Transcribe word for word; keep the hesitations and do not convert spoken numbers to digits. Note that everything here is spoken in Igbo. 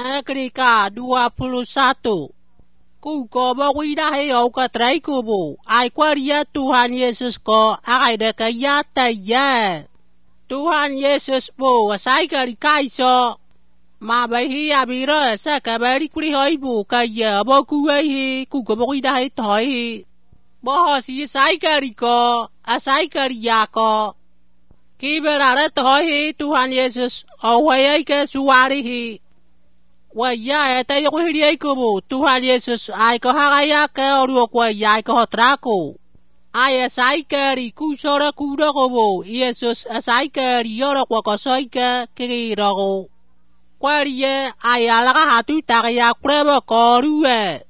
Agrika dua puluh satu. Ku ko bawidahe au katrai kubu. Ai kwaria Tuhan Yesus ko akai dekayata ya. Tuhan Yesus po wasai kari kaiso. Mabahi abiro sa kabari kuri hoibu kaya bokuwehi ku ko bawidahe tohi. Bohosi sai kari ko asai kari yako. Kiberare tohi Tuhan Yesus awayai ke suwarihi. Waya eta yo hiri kubu Tuhan Yesus ai ko hagaya ke oru ko ya ko trako ai sai kari ku sora ku ro kubu Yesus sai kari yo ko ko sai ke ki ro kwariye ai ala ha tu ta ya krebo ko ruwe